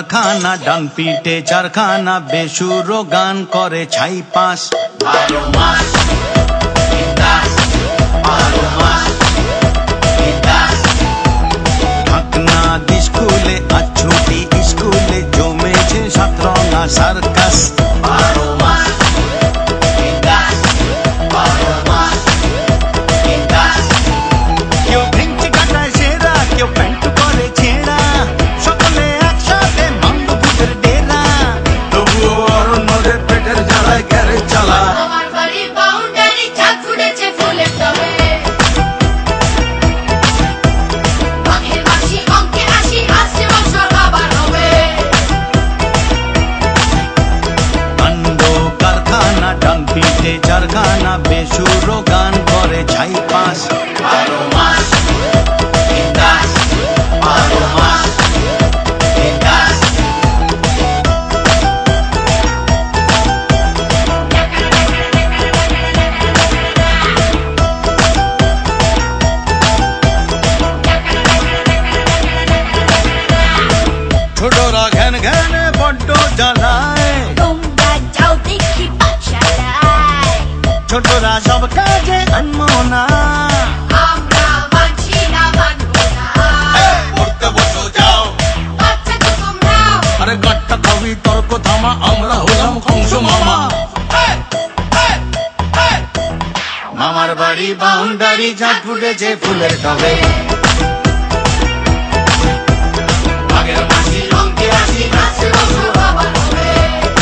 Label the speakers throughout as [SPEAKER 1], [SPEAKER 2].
[SPEAKER 1] কারখানা ডান পিঠে চারখানা বেসুরো গান করে ছাই পাস।
[SPEAKER 2] 12 মাস বিন্দাস, 12 মাস বিন্দাস।
[SPEAKER 1] ঢাকনা দি স্কুলে আজ ছুটি স্কুলে জমেছে সাতরঙা সার্কাস।
[SPEAKER 2] 12 মাস বিন্দাস, 12 মাস বিন্দাস।
[SPEAKER 1] কেউ ভেঙচি কাটায় সেরা, কেউ প্যান্ট করে ছেঁড়া, সকলে একসাথে মান্দ ভূতের ডেরা। তবুও অরণ্যদের পেটের জ্বালায় গ্যারেজ চালা।
[SPEAKER 2] আমার বাড়ি বাউন্ডারি চাঁদ ফুটেছে ফুলের টবে। বাঘের মাসি অঙ্কে আসি আসছে বছর আবার হবে।
[SPEAKER 1] কাণ্ড কারখানা ডান পিঠে চারখানা বেসুরো গান করে ছাই পাস।
[SPEAKER 2] 12 মাস বিন্দাস, 12 মাস বিন্দাস।
[SPEAKER 1] ছোটরা ঘ্যান ঘ্যানে বড্ড জ্বালায়,
[SPEAKER 2] তোমরা যাও দেখি পাঠশালায়।
[SPEAKER 1] ছোটরা সব কাজে আনমনা।
[SPEAKER 2] আমরা মানছি না, মানবো না।
[SPEAKER 1] পড়তে বসো যাও,
[SPEAKER 2] বাচ্চা তো তোমরাও।
[SPEAKER 1] আরে গাট্টা কবি তর্ক থামা, আমরা হলাম কংস মামা। মামার বাড়ি বাউন্ডারি চাঁদ ফুটেছে ফুলের টবে।
[SPEAKER 2] বাঘের মাসি অঙ্কে আসি আসছে বছর আবার হবে।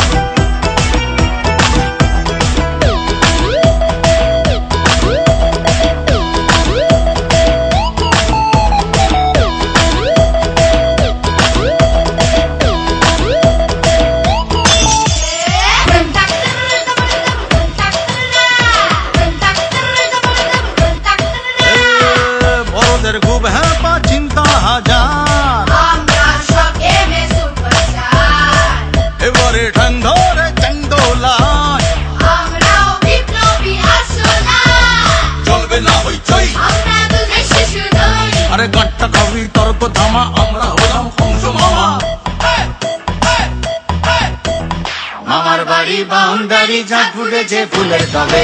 [SPEAKER 1] বড়দের খুব হ্যাপা চিন্তা হাজার,
[SPEAKER 2] আমরা সব এমএ সুপারস্টার।
[SPEAKER 1] এবারে ঠ্যাং ধরে চান্দোলায়।
[SPEAKER 2] আমরাও বিপ্লবী আসলা।
[SPEAKER 1] চলবে না হইচই,
[SPEAKER 2] আমরা দুধের শিশু নই।
[SPEAKER 1] আরে গাট্টা কবি তর্ক থামা, আমরা হলাম কংস মামা। মামার বাড়ি বাউন্ডারি চাঁদ ফুটেছে ফুলের টবে।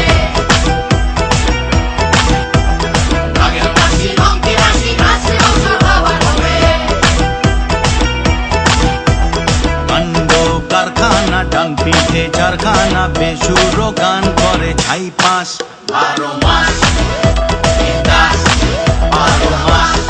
[SPEAKER 2] বাঘের মাসি অঙ্কে আসি আসছে বছর আবার হবে।
[SPEAKER 1] কাণ্ড কারখানা ডান পিঠে চারখানা বেসুরো গান করে ছাই পাস।
[SPEAKER 2] 12 মাস বিন্দাস, 12 মাস